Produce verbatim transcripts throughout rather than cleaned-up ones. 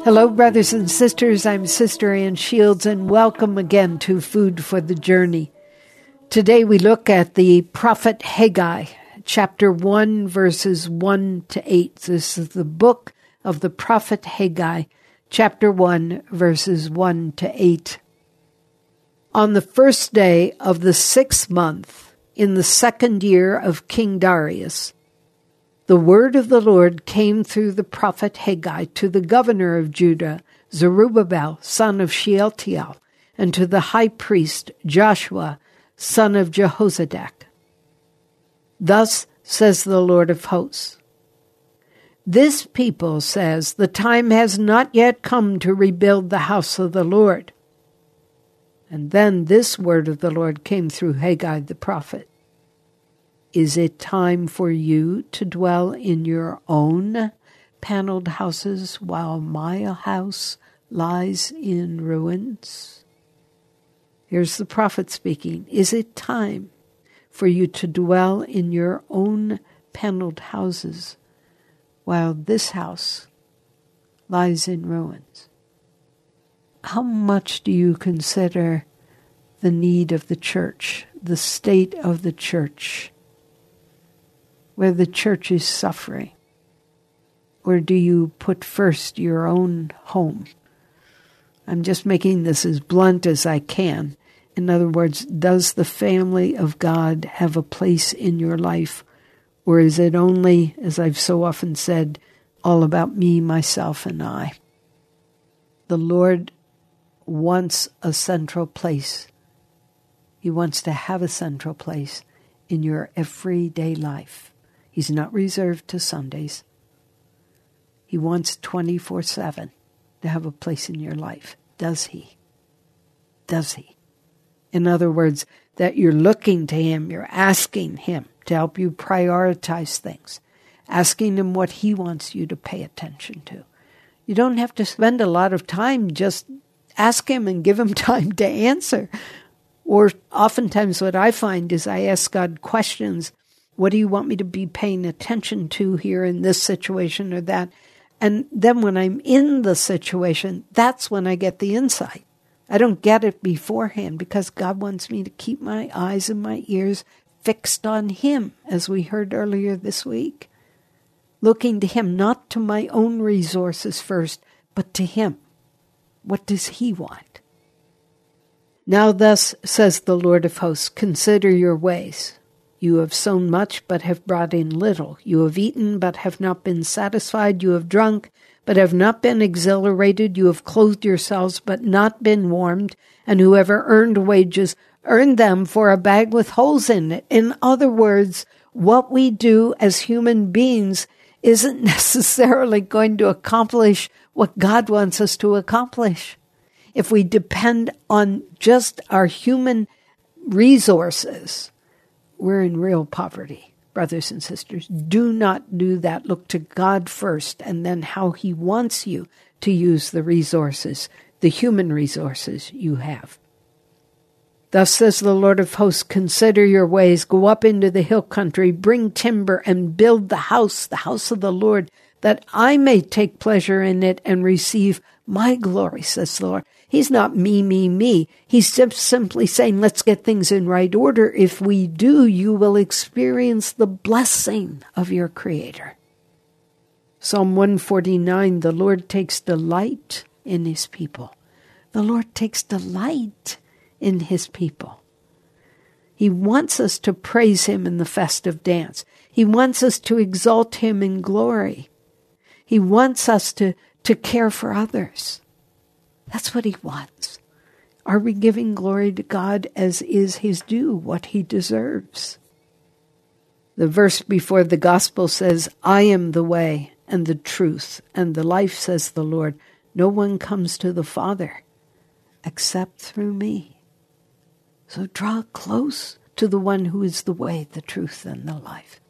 Hello, brothers and sisters. I'm Sister Ann Shields, and welcome again to Food for the Journey. Today we look at the prophet Haggai, chapter one, verses one to eight. This is the book of the prophet Haggai, chapter one, verses one to eight. On the first day of the sixth month, in the second year of King Darius, the word of the Lord came through the prophet Haggai to the governor of Judah, Zerubbabel, son of Shealtiel, and to the high priest Joshua, son of Jehozadak. Thus says the Lord of hosts, this people says, the time has not yet come to rebuild the house of the Lord. And then this word of the Lord came through Haggai the prophet. Is it time for you to dwell in your own paneled houses while my house lies in ruins? Here's the prophet speaking. Is it time for you to dwell in your own paneled houses while this house lies in ruins? How much do you consider the need of the church, the state of the church, where the church is suffering? Or do you put first your own home? I'm just making this as blunt as I can. In other words, does the family of God have a place in your life? Or is it only, as I've so often said, all about me, myself, and I? The Lord wants a central place. He wants to have a central place in your everyday life. He's not reserved to Sundays. He wants twenty-four seven to have a place in your life. Does he? Does he? In other words, that you're looking to him, you're asking him to help you prioritize things, asking him what he wants you to pay attention to. You don't have to spend a lot of time, just ask him and give him time to answer. Or oftentimes what I find is I ask God questions. What do you want me to be paying attention to here in this situation or that? And then when I'm in the situation, that's when I get the insight. I don't get it beforehand because God wants me to keep my eyes and my ears fixed on him, as we heard earlier this week. Looking to him, not to my own resources first, but to him. What does he want? Now thus says the Lord of hosts, consider your ways. You have sown much, but have brought in little. You have eaten, but have not been satisfied. You have drunk, but have not been exhilarated. You have clothed yourselves, but not been warmed. And whoever earned wages, earned them for a bag with holes in it. In other words, what we do as human beings isn't necessarily going to accomplish what God wants us to accomplish. If we depend on just our human resources, we're in real poverty, brothers and sisters. Do not do that. Look to God first, and then how he wants you to use the resources, the human resources you have. Thus says the Lord of hosts, consider your ways, go up into the hill country, bring timber and build the house, the house of the Lord, that I may take pleasure in it and receive my glory, says the Lord. He's not me, me, me. He's just simply saying, let's get things in right order. If we do, you will experience the blessing of your Creator. Psalm one forty-nine, the Lord takes delight in his people. The Lord takes delight in his people. He wants us to praise him in the festive dance. He wants us to exalt him in glory. He wants us to, to care for others. That's what he wants. Are we giving glory to God as is his due, what he deserves? The verse before the gospel says, I am the way and the truth and the life, says the Lord. No one comes to the Father except through me. So draw close to the one who is the way, the truth, and the life.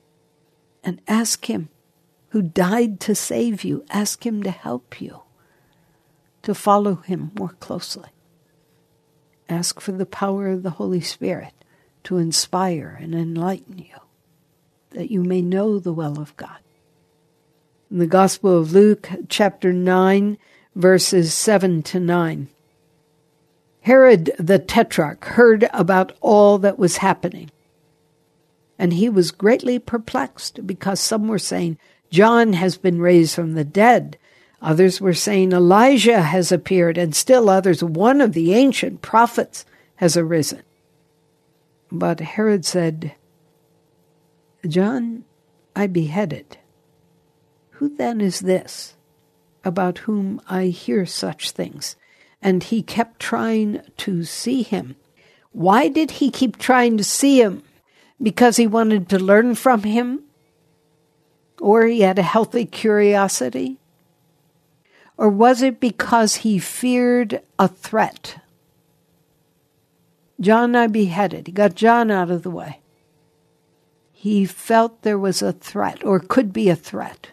And ask him, who died to save you, ask him to help you to follow him more closely. Ask for the power of the Holy Spirit to inspire and enlighten you, that you may know the will of God. In the Gospel of Luke, chapter nine, verses seven to nine. Herod the Tetrarch heard about all that was happening, and he was greatly perplexed, because some were saying, John has been raised from the dead. Others were saying, Elijah has appeared, and still others, one of the ancient prophets has arisen. But Herod said, John I beheaded. Who then is this, about whom I hear such things? And he kept trying to see him. Why did he keep trying to see him? Because he wanted to learn from him? Or he had a healthy curiosity? Or was it because he feared a threat? John I beheaded. He got John out of the way. He felt there was a threat, or could be a threat.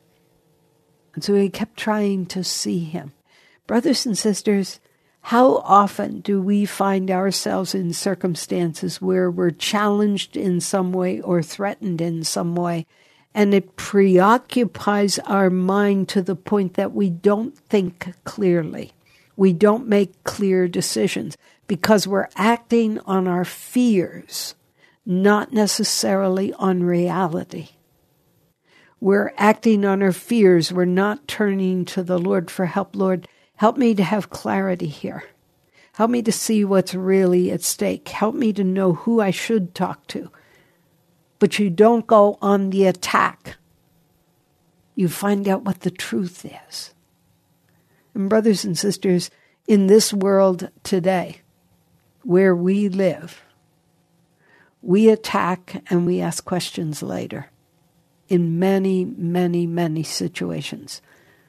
And so he kept trying to see him. Brothers and sisters, how often do we find ourselves in circumstances where we're challenged in some way or threatened in some way, and it preoccupies our mind to the point that we don't think clearly. We don't make clear decisions because we're acting on our fears, not necessarily on reality. We're acting on our fears. We're not turning to the Lord for help. Lord, help me to have clarity here. Help me to see what's really at stake. Help me to know who I should talk to. But you don't go on the attack. You find out what the truth is. And brothers and sisters, in this world today, where we live, we attack and we ask questions later in many, many, many situations.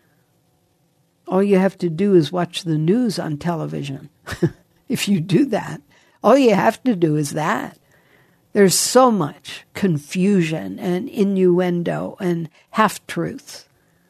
All you have to do is watch the news on television. If you do that, all you have to do is that. There's so much confusion and innuendo and half-truths.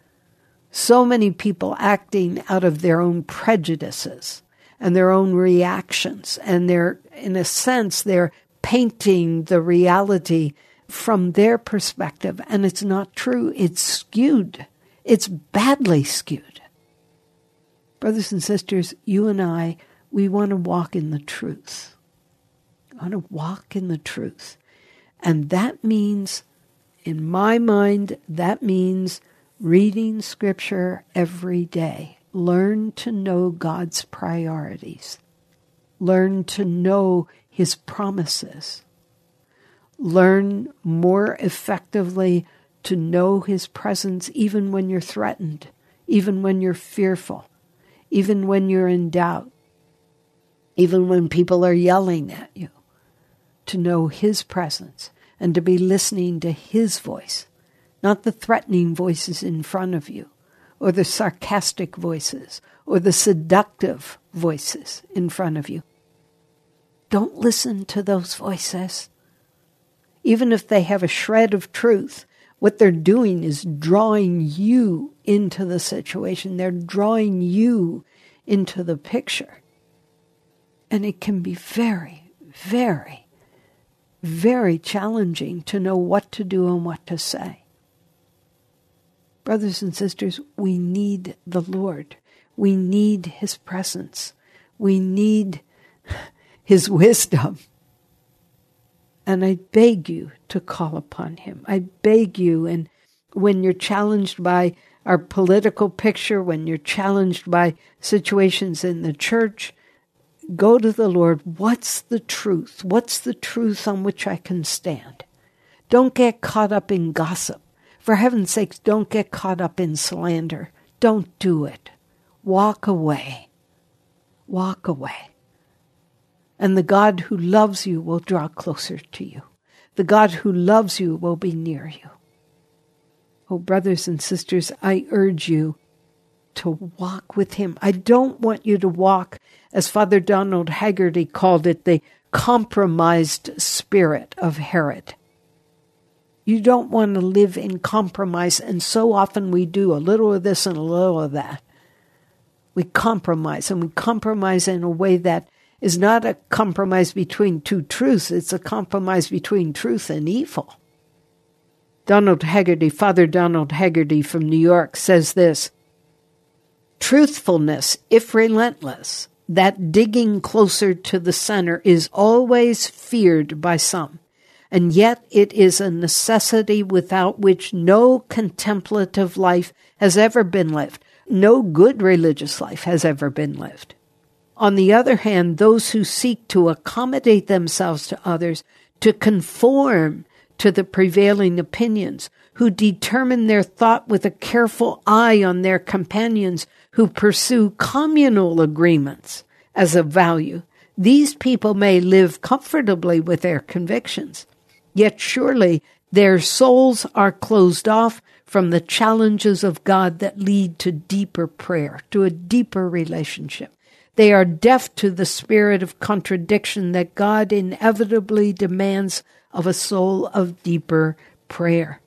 So many people acting out of their own prejudices and their own reactions. And they're, in a sense, they're painting the reality from their perspective. And it's not true. It's skewed. It's badly skewed. Brothers and sisters, you and I, we want to walk in the truth. I want to walk in the truth. And that means, in my mind, that means reading Scripture every day. Learn to know God's priorities. Learn to know His promises. Learn more effectively to know His presence even when you're threatened, even when you're fearful, even when you're in doubt, even when people are yelling at you. To know His presence and to be listening to His voice, not the threatening voices in front of you, or the sarcastic voices, or the seductive voices in front of you. Don't listen to those voices. Even if they have a shred of truth, what they're doing is drawing you into the situation. They're drawing you into the picture. And it can be very, very very challenging to know what to do and what to say. Brothers and sisters, we need the Lord. We need His presence. We need His wisdom. And I beg you to call upon Him. I beg you, and when you're challenged by our political picture, when you're challenged by situations in the church, go to the Lord. What's the truth? What's the truth on which I can stand? Don't get caught up in gossip. For heaven's sakes, don't get caught up in slander. Don't do it. Walk away. Walk away. And the God who loves you will draw closer to you. The God who loves you will be near you. Oh, brothers and sisters, I urge you to walk with Him. I don't want you to walk, as Father Donald Haggerty called it, the compromised spirit of Herod. You don't want to live in compromise, and so often we do a little of this and a little of that. We compromise, and we compromise in a way that is not a compromise between two truths. It's a compromise between truth and evil. Donald Haggerty, Father Donald Haggerty from New York, says this: truthfulness, if relentless, that digging closer to the center, is always feared by some, and yet it is a necessity without which no contemplative life has ever been lived, no good religious life has ever been lived. On the other hand, those who seek to accommodate themselves to others, to conform to the prevailing opinions, who determine their thought with a careful eye on their companions, who pursue communal agreements as of value, these people may live comfortably with their convictions. Yet surely their souls are closed off from the challenges of God that lead to deeper prayer, to a deeper relationship. They are deaf to the spirit of contradiction that God inevitably demands of a soul of deeper prayer.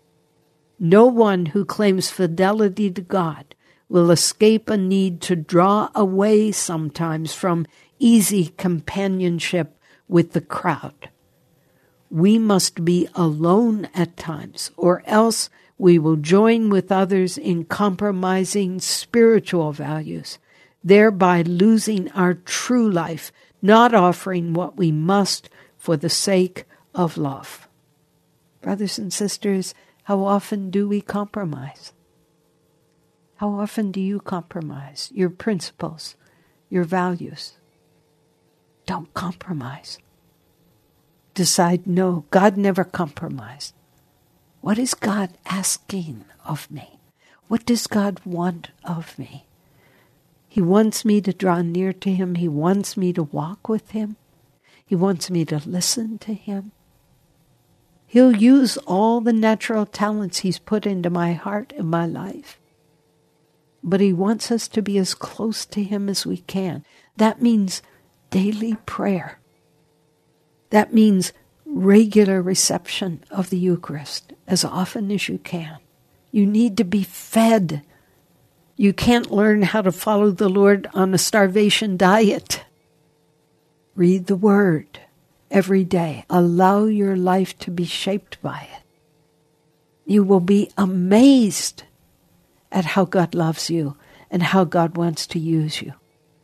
No one who claims fidelity to God will escape a need to draw away sometimes from easy companionship with the crowd. We must be alone at times, or else we will join with others in compromising spiritual values, thereby losing our true life, not offering what we must for the sake of love. Brothers and sisters, how often do we compromise? How often do you compromise your principles, your values? Don't compromise. Decide, no, God never compromised. What is God asking of me? What does God want of me? He wants me to draw near to him. He wants me to walk with him. He wants me to listen to him. He'll use all the natural talents he's put into my heart and my life. But he wants us to be as close to him as we can. That means daily prayer. That means regular reception of the Eucharist as often as you can. You need to be fed. You can't learn how to follow the Lord on a starvation diet. Read the Word every day. Allow your life to be shaped by it. You will be amazed at how God loves you and how God wants to use you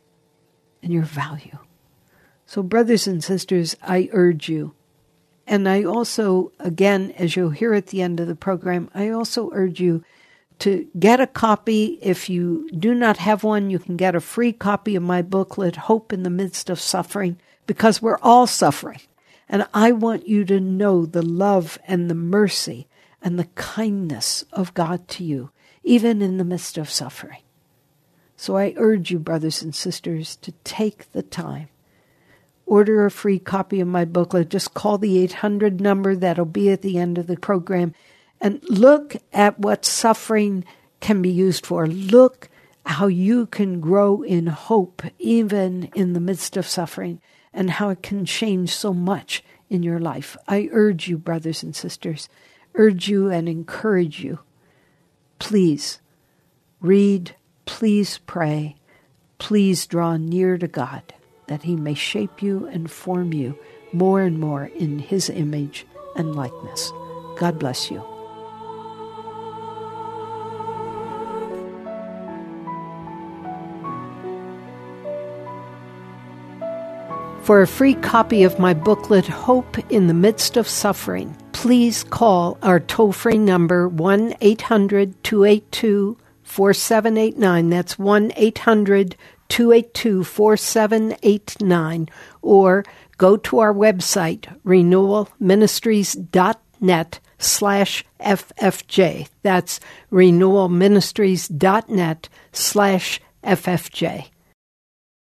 and your value. So, brothers and sisters, I urge you, and I also, again, as you'll hear at the end of the program, I also urge you to get a copy. If you do not have one, you can get a free copy of my booklet, Hope in the Midst of Suffering, because we're all suffering. And I want you to know the love and the mercy and the kindness of God to you, even in the midst of suffering. So I urge you, brothers and sisters, to take the time. Order a free copy of my booklet. Just call the eight hundred number that'll be at the end of the program and look at what suffering can be used for. Look how you can grow in hope even in the midst of suffering and how it can change so much in your life. I urge you, brothers and sisters, urge you and encourage you. Please read, please pray, please draw near to God, that he may shape you and form you more and more in his image and likeness. God bless you. For a free copy of my booklet, Hope in the Midst of Suffering, please call our toll-free number one eight hundred two eight two four seven eight nine. That's one eight hundred two eight two four seven eight nine, or go to our website, renewal ministries dot net slash F F J. That's renewal ministries dot net slash F F J.